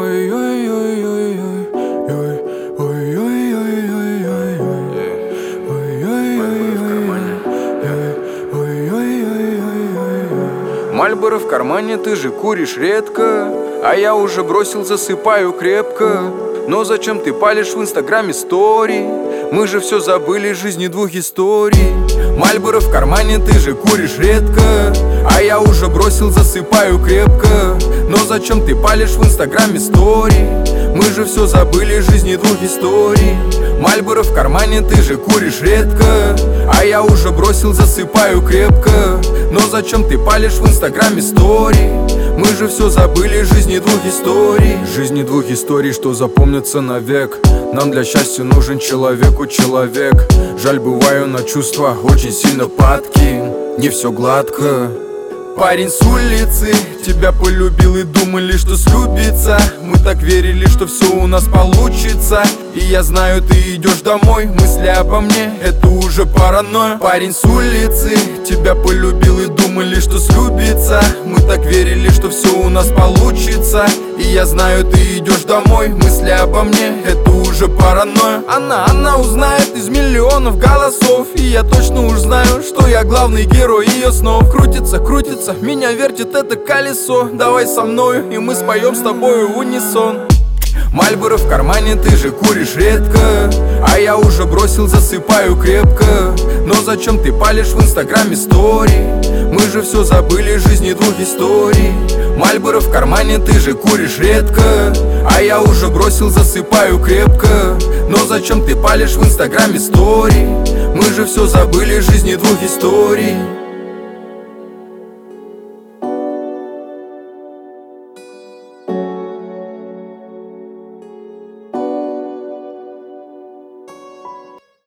Мальборо в кармане, ты же куришь редко, а я уже бросил, засыпаю крепко. Но зачем ты палишь в инстаграме стори? Мы же все забыли, жизни двух историй. Мальборо в кармане, ты же куришь редко, а я уже бросил, засыпаю крепко. Но зачем ты палишь в инстаграме стори? Мы же все забыли, жизни двух историй. Мальборо в кармане, ты же куришь редко, а я уже бросил, засыпаю крепко. Но зачем ты палишь в инстаграме стори? Мы же все забыли, жизни двух историй. Жизни двух историй, что запомнятся навек. Нам для счастья нужен человеку человек. Жаль, бываю на чувства очень сильно падки. Не все гладко. Парень с улицы тебя полюбил и думали, что слюбится. Мы так верили, что все у нас получится. И я знаю, ты идешь домой, мысли обо мне, это уже паранойя. Парень с улицы тебя полюбил и думали, что слюбится. Мы так верили, что все у нас получится. И я знаю, ты идешь домой, мысли обо мне, это уже паранойя. Она узнает из миллионов голосов. И я точно уж знаю, что я главный герой ее снов. Крутится, крутится, меня вертит это колесо. Давай со мною, и мы споем с тобою в унисон. Мальборо в кармане, ты же куришь редко, а я уже бросил, засыпаю крепко. Но зачем ты палишь в инстаграме стори? Мы же все забыли, жизни двух историй. Мальборо в кармане, ты же куришь редко, а я уже бросил, засыпаю крепко. Но зачем ты палишь в инстаграме стори? Мы же все забыли, жизни двух историй.